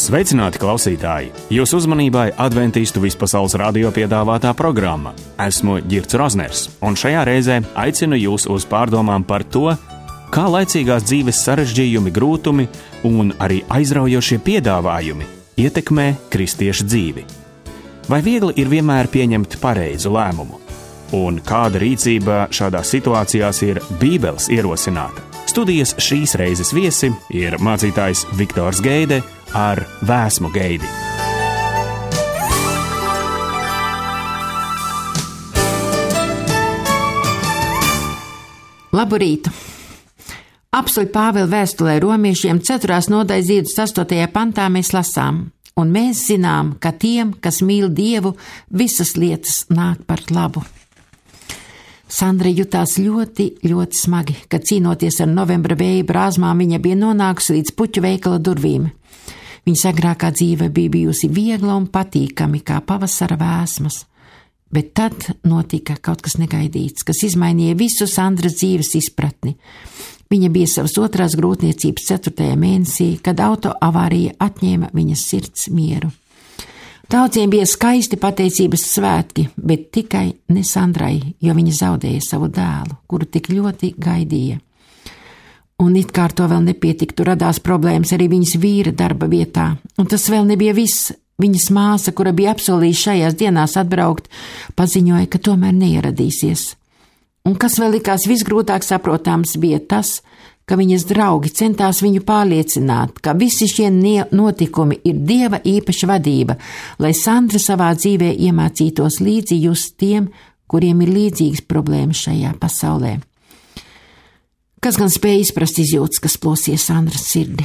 Sveicināti, klausītāji! Jūsu uzmanībai Adventistu vispasaules radio piedāvātā programma. Esmu Ģirts Rozners, un šajā reizē aicinu jūs uz pārdomām par to, kā laicīgās dzīves sarežģījumi, grūtumi un arī aizraujošie piedāvājumi ietekmē kristiešu dzīvi. Vai viegli ir vienmēr pieņemt pareizu lēmumu? Un kāda rīcība šādās situācijās ir Bībeles ierosināta? Studijas šīs reizes viesi ir mācītājs Viktors Geide ar Vēsmu Geidi. Labu rītu! Apostoļa Pāvila vēstulē romiešiem 4. nodaļas 28. pantā mēs lasām, un mēs zinām, ka tiem, kas mīl Dievu, visas lietas nāk par labu. Sandra jutās ļoti, ļoti smagi, kad cīnoties ar novembra vēja brāzmām viņa bija nonākusi līdz puķu veikala durvīm. Viņas agrākā dzīve bija bijusi viegla un patīkami kā pavasara vēsmas, bet tad notika kaut kas negaidīts, kas izmainīja visu Sandras dzīves izpratni. Viņa bija savas otrās grūtniecības 4. mēnesī, kad auto avārija atņēma viņas sirds mieru. Daudziem bija skaisti pateicības svētki, bet tikai ne Sandrai, jo viņa zaudēja savu dēlu, kuru tik ļoti gaidīja. Un it kā ar to vēl nepietiktu, radās problēmas arī viņas vīra darba vietā, un tas vēl nebija viss. Viņas māsa, kura bija apsolījusi šajās dienās atbraukt, paziņoja, ka tomēr neieradīsies. Un kas vēl likās visgrūtāk saprotams, bija tas, ka viņas draugi centās viņu pārliecināt, ka visi šie notikumi ir Dieva īpaša vadība, lai Sandra savā dzīvē iemācītos līdzi just tiem, kuriem ir līdzīgas problēmas šajā pasaulē. Kas gan spēja izprast izjūtas, kas plosīja Sandras sirdi?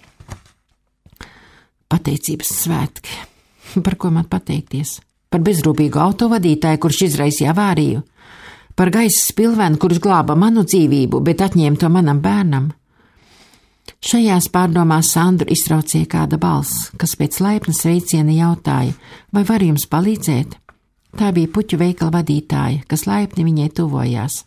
Pateicības svētki. Par ko man pateikties? Par bezrūpīgu autovadītāju, kurš izraisīja avāriju? Par gaisa spilvenu, kurš glāba manu dzīvību, bet atņēma to manam bērnam? Šajās pārdomās Sandru iztraucīja kāda balss, kas pēc laipna sveiciena jautāja, vai var jums palīdzēt? Tā bija puķu veikala vadītāja, kas laipni viņai tuvojās.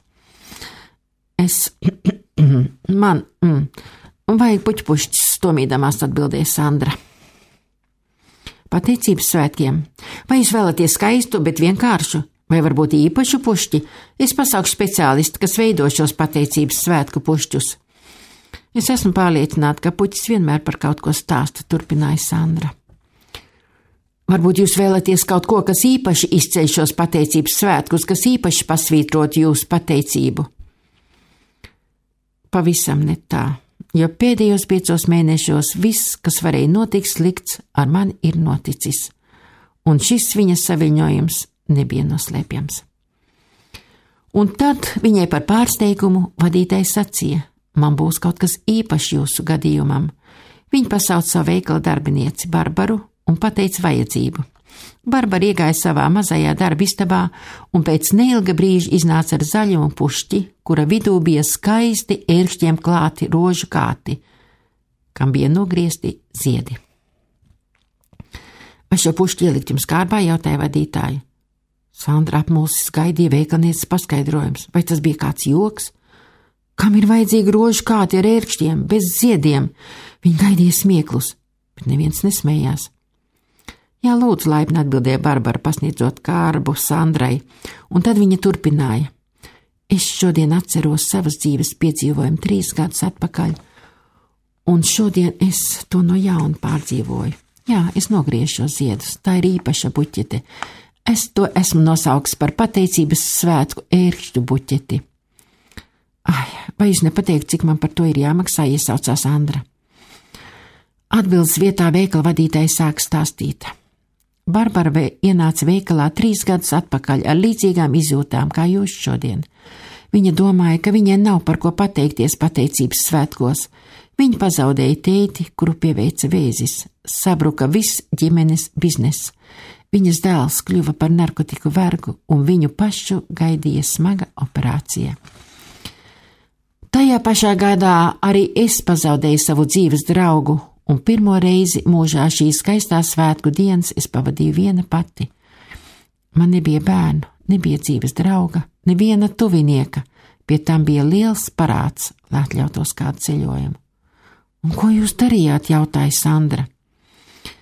Man vajag puķpušķis, stomīdamās atbildēja Sandra. Pateicības svētkiem. Vai jūs vēlaties skaistu, bet vienkāršu? Vai varbūt īpašu pušķi? Es pasaukšu speciālistu, kas veido šos pateicības svētku pušķus. Es esmu pārliecināta, ka puķis vienmēr par kaut ko stāsta, turpināja Sandra. Varbūt jūs vēlaties kaut ko, kas īpaši izceļ šos pateicības svētkus, kas īpaši pasvītrot jūsu pateicību? Pavisam ne tā, jo pēdējos 5 mēnešos viss, kas varēja notikt slikts, ar mani ir noticis. Un šis viņas saviņojums nebija noslēpjams. Un tad viņai par pārsteigumu vadītājs sacīja, man būs kaut kas īpašs jūsu gadījumam. Viņa pasauca savu veikala darbinieci Barbaru un pateica vajadzību. Barbara iegāja savā mazajā darba istabā un pēc neilga brīža iznāca ar zaļumu pušķi, kura vidū bija skaisti ērkšķiem klāti rožu kāti, kam bija nogriezti ziedi. Vai šo pušķi ielikt jums kārbā, jautāja vadītāju? Sandra apmulsis gaidīja veikalnieces paskaidrojums. Vai tas bija kāds joks? Kam ir vajadzīgi rožu kāti ar ērkšķiem, bez ziediem? Viņa gaidīja smieklus, bet neviens nesmējās. Jā, lūdzu, laipni atbildēja Barbara, pasniedzot kārbu Sandrai, un tad viņa turpināja. Es šodien atceros savas dzīves piedzīvojumu 3 gadus atpakaļ, un šodien es to no jauna pārdzīvoju. Jā, es nogriežu šos ziedus, tā ir īpaša buķete. Es to esmu nosauks par pateicības svētku ērkšķu buķeti. Vai jūs nepateikt, cik man par to ir jāmaksā, iesaucās Sandra? Atbildes vietā veikala vadītāja sāk stāstīt. Barbara ienāca veikalā 3 gadus atpakaļ ar līdzīgām izjūtām kā jūs šodien. Viņa domāja, ka viņai nav par ko pateikties pateicības svētkos. Viņa pazaudēja tēti, kuru pieveica vēzis. Sabruka viss ģimenes bizness. Viņas dēls kļuva par narkotiku vergu, un viņu pašu gaidīja smaga operācija. Tajā pašā gadā arī es pazaudēju savu dzīves draugu, un pirmo reizi mūžā šīs skaistās svētku dienas es pavadīju viena pati. Man nebija bērnu, nebija dzīves drauga, neviena tuvinieka, pie tam bija liels parāds, lai atļautos kādu ceļojumu. Un ko jūs darījāt, jautāja Sandra.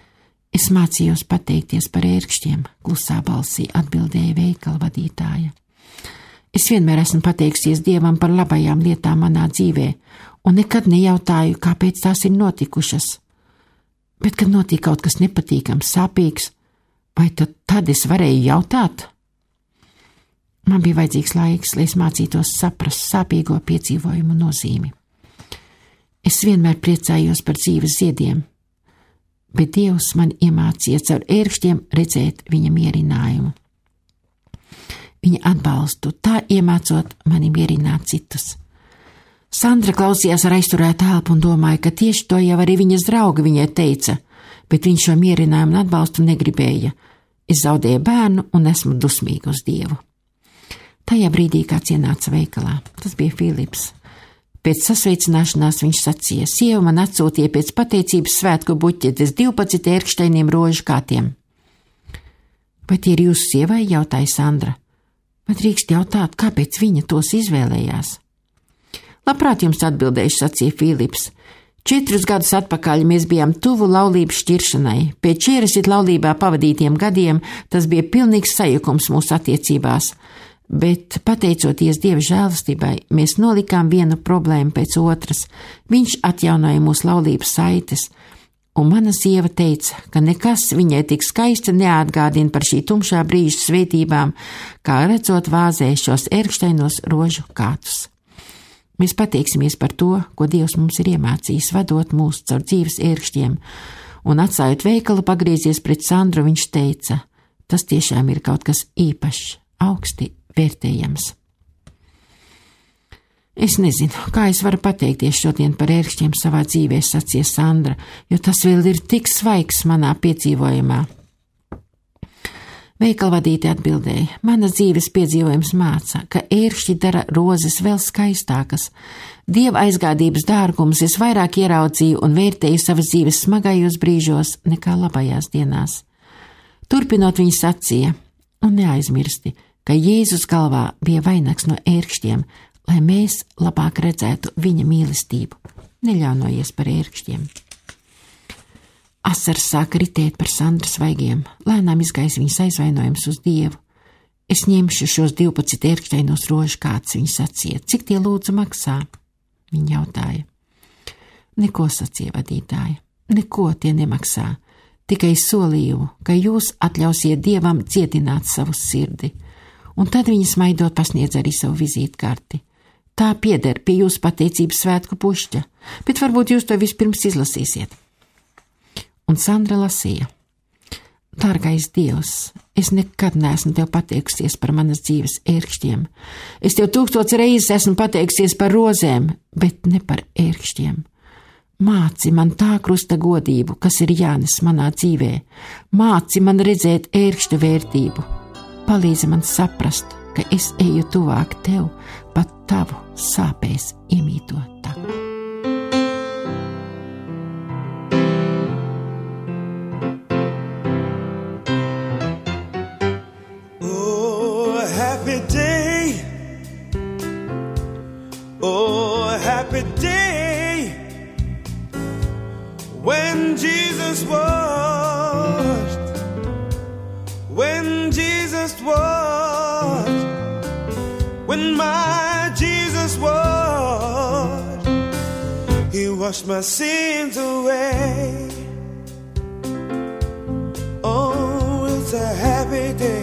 Es mācījos pateikties par ērkšķiem, klusā balsī atbildēja veikala vadītāja. Es vienmēr esmu pateikusies Dievam par labajām lietām manā dzīvē, un nekad nejautāju, kāpēc tās ir notikušas. Bet, kad notika kaut kas nepatīkams, sāpīgs, vai tad es varēju jautāt? Man bija vajadzīgs laiks, lai es mācītos saprast sāpīgo piedzīvojumu nozīmi. Es vienmēr priecājos par dzīves ziediem, bet Dievs man iemācīja caur ērkšķiem redzēt viņa mierinājumu. Viņa atbalstu, tā iemācot mani mierināt citus. Sandra klausījās ar aizturētu elpu un domāja, ka tieši to jau arī viņas draugi viņai teica, bet viņš šo mierinājumu un atbalstu negribēja. Es zaudēju bērnu un esmu dusmīga uz Dievu. Tajā brīdī kāds ienāca veikalā. Tas bija Filips. Pēc sasveicināšanās viņš sacīja: sieva man atsūtīja pēc pateicības svētku buķetes 12 ērkšķainiem rožu kātiem. Vai tie ir jūsu sievai, jautāja Sandra. Vai drīkst jautāt, kāpēc viņa tos izvēlējās? Labprāt jums atbildēšu, sacīja Filips. 4 gadus atpakaļ mēs bijām tuvu laulības šķiršanai. Pēc 40 laulībā pavadītiem gadiem tas bija pilnīgs sajukums mūsu attiecībās, bet, pateicoties Dieva žēlastībai, mēs nolikām vienu problēmu pēc otras. Viņš atjaunoja mūsu laulības saites, un mana sieva teica, ka nekas viņai tik skaisti neatgādina par šī tumšā brīža svētībām, kā redzot vāzē šos ērkšķainos rožu kātus. Mēs pateiksimies par to, ko Dievs mums ir iemācījis, vadot mūs caur dzīves ērkšķiem, un atstājot veikalu pagriezies pret Sandru, viņš teica: tas tiešām ir kaut kas īpašs, augsti vērtējams. Es nezinu, kā es varu pateikties šodien par ērkšķiem savā dzīvē, sacīja Sandra, jo tas vēl ir tik svaigs manā piedzīvojumā. Veikalvadīte atbildēja: manas dzīves piedzīvojums māca, ka ērkšķi dara rozes vēl skaistākas. Dieva aizgādības dārgumus es vairāk ieraudzīju un vērtēju savas dzīves smagajos brīžos nekā labajās dienās. Turpinot, viņa sacīja: un neaizmirsti, ka Jēzus galvā bija vainags no ērkšķiem, lai mēs labāk redzētu viņa mīlestību. Neļaunojies par ērkšķiem. Asaras sāka ritēt par Sandras vaigiem, lēnām izgaisa viņas aizvainojums uz Dievu. Es ņemšu šos 12 ērkšķainos rožu kāds, viņa sacīja. Cik tie lūdzu maksā? Viņa jautāja. Neko, sacīja vadītāja, neko tie nemaksā, tikai solījumu, ka jūs atļausiet Dievam dziedināt savu sirdi. Un tad viņa smaidot pasniedz arī savu vizītkarti. Tā pieder pie jūsu pateicības svētku pušķa, bet varbūt jūs to vispirms izlasīsiet. Un Sandra lasīja. Dārgais Dievs, es nekad neesmu tev pateikusies par manas dzīves ērkšķiem. Es tev 1000 reizes esmu pateikusies par rozēm, bet ne par ērkšķiem. Māci man tā krusta godību, kas ir jānes manā dzīvē. Māci man redzēt ērkšķu vērtību. Palīdzi man saprast, ka es eju tuvāk tev, pat tavu sāpēs iemītot taku. Oh, happy day. Oh, happy day. When Jesus washed. When Jesus washed, when my Jesus washed, He washed my sins away. Oh, it's a happy day.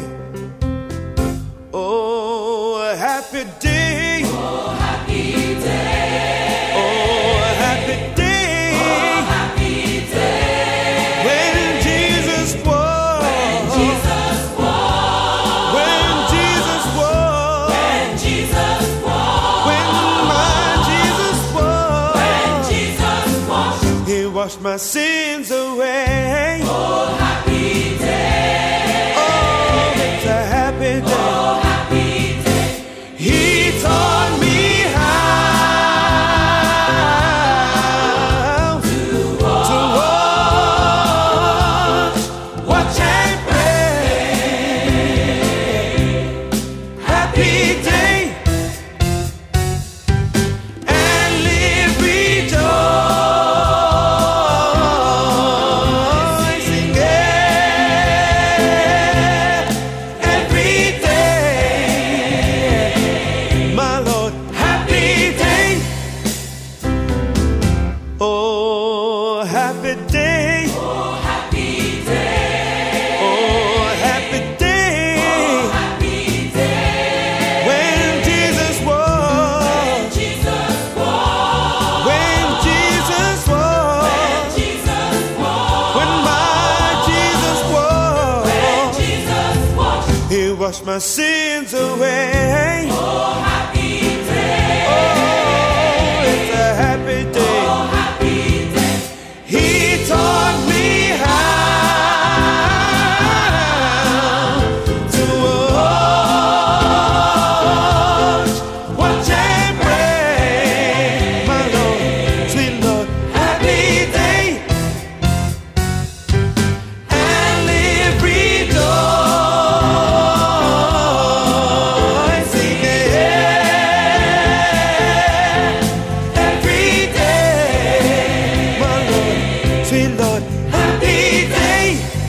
Oh, a happy day. Oh, happy day. Oh, a happy day. Oh, happy day. When Jesus washed. Washed my sins away. Oh, happy day. Oh, it's a happy day. Oh, happy day. He taught me how to watch and pray. Happy day. And live rejoice. wash my sins away. Oh, happy day. Oh, it's a happy day. Oh, happy day. He taught me how to watch and pray. My Lord, sweet Lord, happy day. And live rejoicing every day. My Lord, sweet Lord, happy day.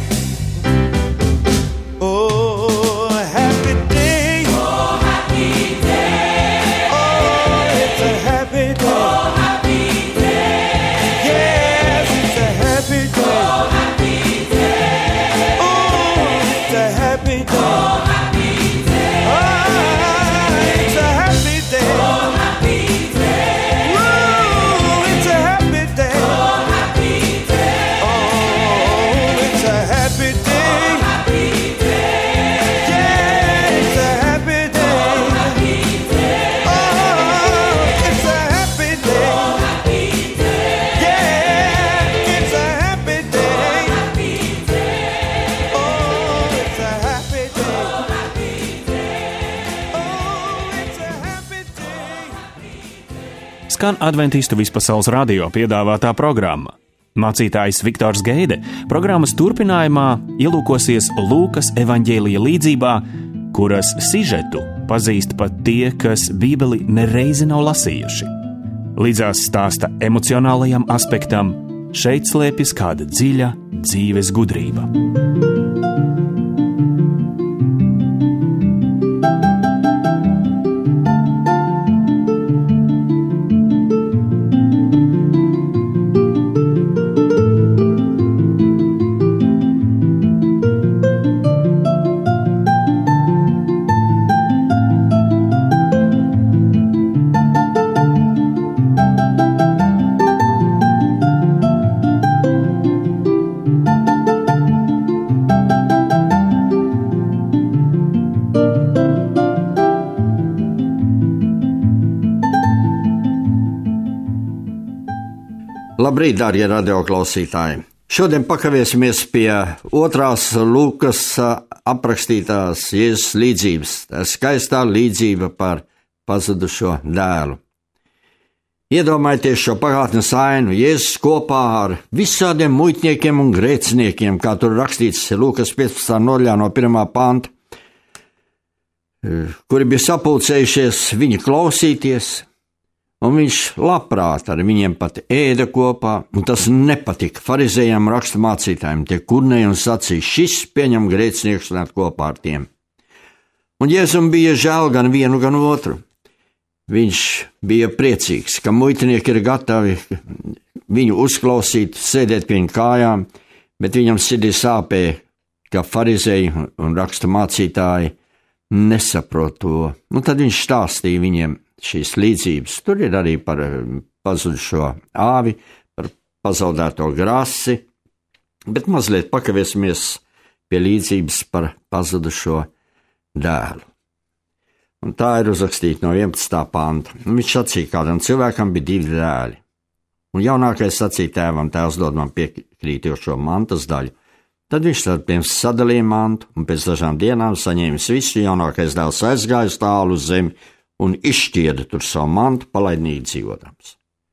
Oh, happy day. Oh, happy day. Oh, it's a happy day. Oh, happy day. Yes, it's a happy day. Oh, happy day. Oh, it's a happy day. Oh, happy day. Oh, it's a happy day. Oh, happy day. Woo, it's a happy day. Oh, happy day. Oh, it's a happy day. Happy day. Yeah, it's a happy day. Happy day. Oh, it's a happy day. Happy day. Yeah, it's a happy day. Happy day. Oh, it's a happy day. Oh, it's a happy day. Skan Adventistu vispasaules radio piedāvātā programma. Mācītājs Viktors Geide programmas turpinājumā ielūkosies Lūkas evaņģēlija līdzībā, kuras sižetu pazīst pat tie, kas Bībeli nereizi nav lasījuši. Līdzās stāsta emocionālajam aspektam šeit slēpjas kāda dziļa dzīves gudrība. Labrīt, darbie radioklausītāji! Šodien pakavēsimies pie otrās Lūkas aprakstītās Jēzus līdzības, tā skaistā līdzība par pazudušo dēlu. Iedomājieties šo pagātnes ainu, Jēzus kopā ar visādiem muitniekiem un grēciniekiem, kā tur rakstīts Lūkas 15. nodaļā no 1. panta, kuri bija sapulcējušies viņu klausīties. Un viņš labprāt ar viņiem pat ēda kopā, un tas nepatika farizējiem raksturmācītājiem. Tie kurnēja un sacīja, šis pieņem grēciniekus un kopā ar tiem. Un Jēzum bija žēl gan vienu, gan otru. Viņš bija priecīgs, ka muitinieki ir gatavi viņu uzklausīt, sēdēt pie viņa kājām, bet viņam sirdī sāpēja, ka farizēji un raksturmācītāji nesaprot to. Un tad viņš stāstīja viņiem šīs līdzības. Tur ir arī par pazudušo āvi, par pazaudēto grasi, bet mazliet pakavēsimies pie līdzības par pazudušo dēlu. Un tā ir uzrakstīta no 11. panta. Viņš sacīja, kādam cilvēkam bija 2 dēli. Un jaunākais sacīja tēvam, tēvs dod man piekrītošo mantas daļu. Tad viņš starp tiem sadalīja mantu, un pēc dažām dienām saņēmis visu. Jaunākais dēls aizgāja uz tālu uz zemi un izšķieda tur savu mantu, palaidnīgi dzīvodams.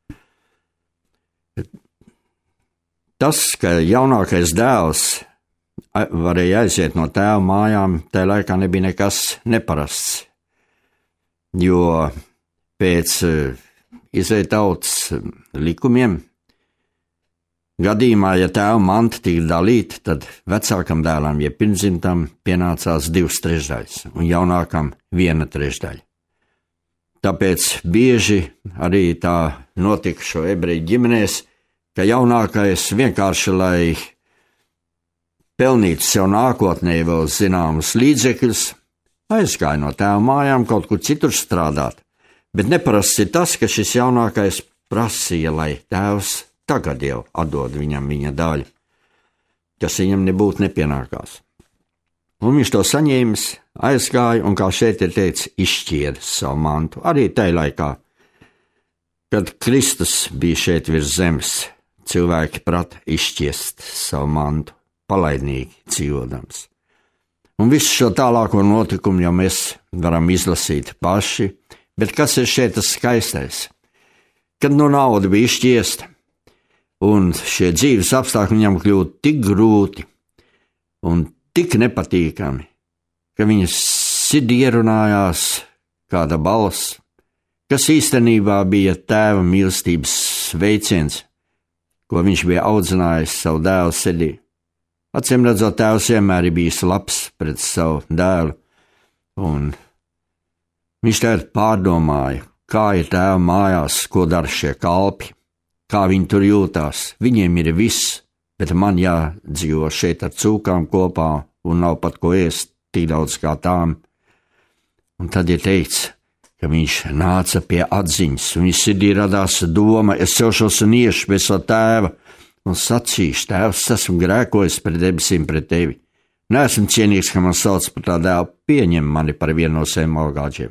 Tas, ka jaunākais dēls varēja aiziet no tēva mājām, tajā laikā nebija nekas neparasts, jo pēc Izraēļa tautas likumiem gadījumā, ja tēva manta tika dalīta, tad vecākam dēlam, ja pirmdzimtam, pienācās 2/3 un jaunākam 1/3. Tāpēc bieži arī tā notika šo ebreju ģimenēs, ka jaunākais vienkārši, lai pelnītu sev nākotnē vēl zināmus līdzekļus, aizgāja no tēva mājām kaut kur citur strādāt. Bet neparasts ir tas, ka šis jaunākais prasīja, lai tēvs tagad jau atdod viņam viņa daļu, kas viņam nebūtu nepienākās. Un viņš to saņēmis, aizgāja un, kā šeit ir teikts, izšķieda savu mantu. Arī tajā laikā, kad Kristus bija šeit virs zemes, cilvēki prata izšķiest savu mantu, palaidnīgi dzīvodams. Un visu šo tālāko notikumu jau mēs varam izlasīt paši, bet kas ir šeit tas skaistais? Kad nauda bija izšķiesta, un šie dzīves apstākļi viņam kļūtu tik grūti un tik nepatīkami, ka viņa sirdī ierunājās kāda balss, kas īstenībā bija tēva mīlestības veiciens, ko viņš bija audzinājis savu dēlu sirdī. Acīm redzot, tēvs vienmēr ir bijis labs pret savu dēlu, un viņš tagad pārdomāja, kā ir tēva mājās, ko dara šie kalpi, kā viņi tur jūtās. Viņiem ir viss, bet man jādzīvo šeit ar cūkām kopā un nav pat ko ēst, tik daudz kā tām. Un tad ir teikts, ka viņš nāca pie atziņas, un viņa sirdī radās doma, es celšos un iešu pie savu tēva, un sacīšu, tēvs, esmu grēkojis pret debesīm pret tevi. Neesmu cienīgs, ka man sauc par tā dēlu, pieņem mani par vienu no saviem algāģiem.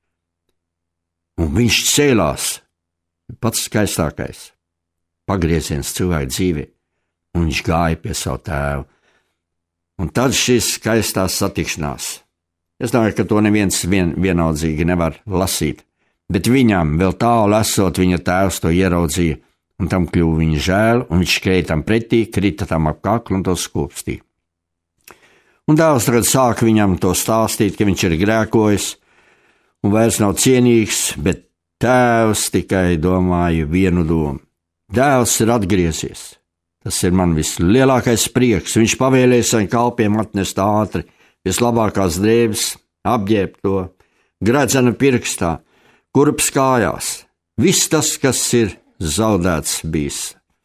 Un viņš cēlās, pats skaistākais pagrieziens cilvēku dzīvē, un viņš gāja pie savu tēvu. Un tad šis skaistās satikšanās. Es domāju, ka to neviens vienaldzīgi nevar lasīt, bet viņam vēl tālu esot, viņa tēvs to ieraudzīja, un tam kļuva viņa žēl, un viņš skrēja tam pretī, krita tam ap kaklu un to skūpstīja. Un dēls tagad sāka viņam to stāstīt, ka viņš ir grēkojis un vairs nav cienīgs, bet tēvs tikai domāja vienu domu. Dēls ir atgriezies. Tas ir man vislielākais prieks. Viņš pavēlēja saviem kalpiem atnest ātri vislabākās drēbes, apģērbt to, gredzena pirkstā, kurps kājās. Viss tas, kas ir zaudēts bijis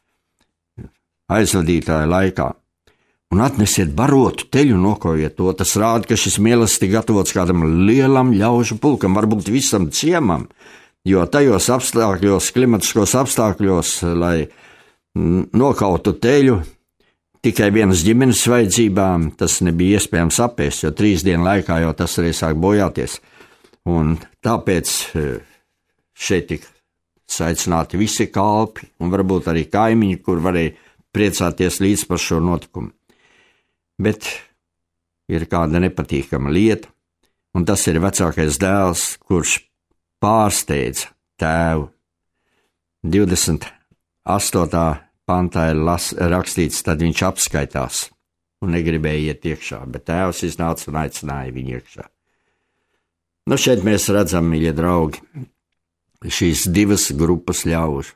aizvadītāja laikā. Un atnesiet barotu teļu, nokojiet to. Tas rāda, ka šis mīlestības gatavots kādam lielam ļaužu pulkam, varbūt visam ciemam, jo tajos apstākļos, klimatiskos apstākļos, lai nokautu teļu tikai vienas ģimenes vajadzībām, tas nebija iespējams apēst, jo 3 dienu laikā jau tas arī sāk bojāties. Un tāpēc šeit tika saicināti visi kalpi un varbūt arī kaimiņi, kur varēja priecāties līdz par šo notikumu. Bet ir kāda nepatīkama lieta, un tas ir vecākais dēls, kurš pārsteidza tēvu. 28. pantā ir rakstīts, tad viņš apskaitās un negribēja iet iekšā, bet tēvs iznāca un aicināja viņu iekšā. Šeit mēs redzam, mīļie draugi, šīs divas grupas ļaužu.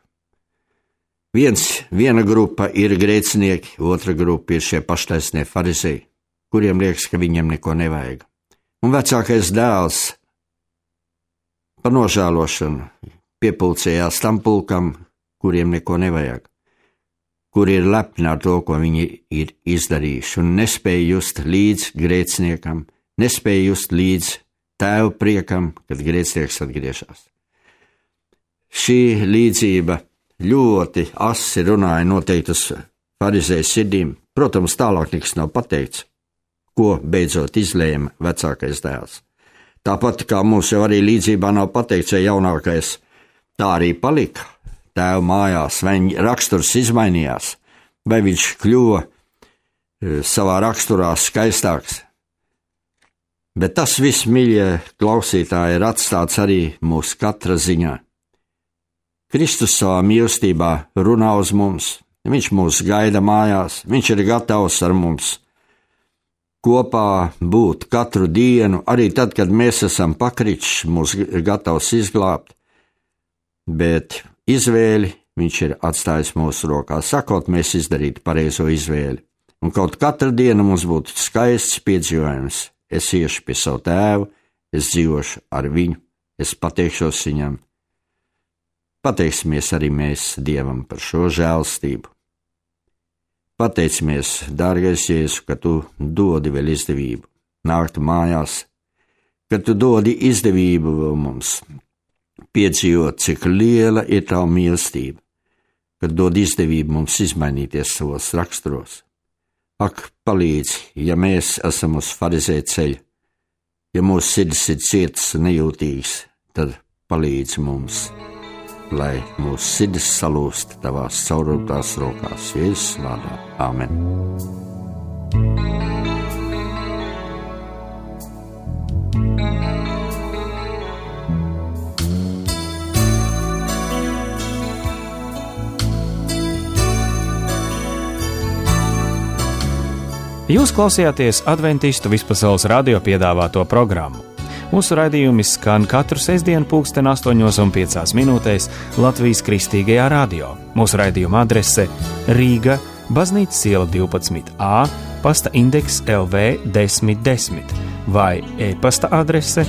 Viena grupa ir grēcinieki, otra grupa ir šie paštaisnie farizēji, kuriem liekas, ka viņiem neko nevajag. Un vecākais dēls par nožēlošanu piepulcējās tam pulkam, kuriem neko nevajag, kuri ir lepni ar to, ko viņi ir izdarījuši, un nespēja just līdz grēciniekam, nespēja just līdz tēva priekam, kad grēcinieks atgriežas. Šī līdzība ļoti asi runāja noteikti uz farizēju sirdīm. Protams, tālāk nekas nav pateikts, ko beidzot izlēma vecākais dēls. Tāpat kā mums jau arī līdzībā nav pateikts, ja jaunākais tā arī palika tēva mājās, vai viņa raksturs izmainījās, vai viņš kļuva savā raksturā skaistāks. Bet tas viss, mīļie klausītāji, ir atstāts arī mūsu katra ziņā. Kristus savā mīlestībā runā uz mums, viņš mūs gaida mājās, viņš ir gatavs ar mums kopā būt katru dienu, arī tad, kad mēs esam pakritis, mūs gatavs izglābt, bet izvēli viņš ir atstājis mūsu rokās, sakot, mēs izdarītu pareizo izvēli. Un kaut katru dienu mums būtu skaists piedzīvojums. Es iešu pie savu tēvu, es dzīvošu ar viņu, es pateikšos viņam. Pateiksimies arī mēs Dievam par šo žēlstību. Pateicamies, dārgais Jēzu, ka tu dodi vēl izdevību nākt mājās, ka tu dodi izdevību mums piedzīvot, cik liela ir tava mīlestība, ka dod izdevību mums izmainīties savos raksturos. ak, palīdzi, ja mēs esam uz farizēja ceļa, ja mūsu sirdis ir cietas un nejūtīgas, tad palīdzi mums, lai mūsu sirdis salūst tavās caurotās rokās, Jēzus vārdā. Āmen. Jūs klausījāties Adventistu vispasaules radio piedāvāto programmu. Mūsu raidījumi skan katru sestdienu 8:05 Latvijas Kristīgajā radio. Mūsu raidījuma adrese Rīga, Baznīcas iela 12A, pasta indeks LV 1010 vai e-pasta adrese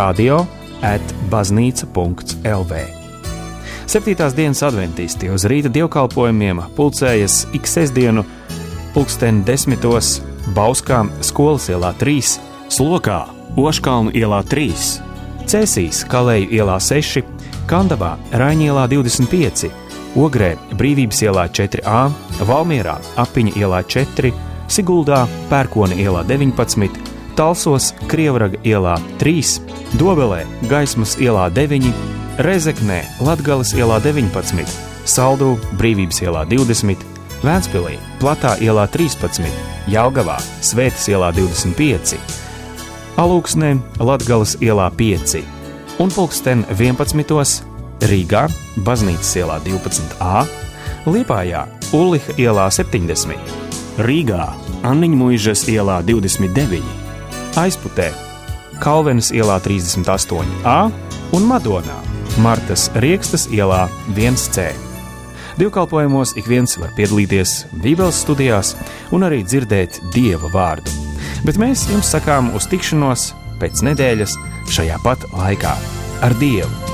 radio@baznīca.lv. 7. dienas adventisti uz rīta dievkalpojumiem pulcējas ik sestdienu 10:10 Bauskām skolas ielā 3, Slokā Oškalnu ielā 3, Cēsīs Kalēju ielā 6, Kandavā Raiņielā 25, Ogrē Brīvības ielā 4A, Valmierā Apiņa ielā 4, Siguldā Pērkona ielā 19, Talsos Krievraga ielā 3, Dobelē Gaismas ielā 9, Rezeknē Latgales ielā 19, Saldū Brīvības ielā 20, Vēnspilī Platā ielā 13, Jelgavā Svētas ielā 25, Alūksnē Latgales ielā 5 un 11:00 Rīgā Baznīcas ielā 12A, Liepājā Ulliha ielā 70, Rīgā Anniņmuižas ielā 29, Aizputē Kalvenes ielā 38A un Madonā Martas Riekstas ielā 1C. Dievkalpojumos ik viens var piedalīties Bībeles studijās un arī dzirdēt Dieva vārdu. Bet mēs jums sakām uz tikšanos pēc nedēļas šajā pat laikā ar Dievu.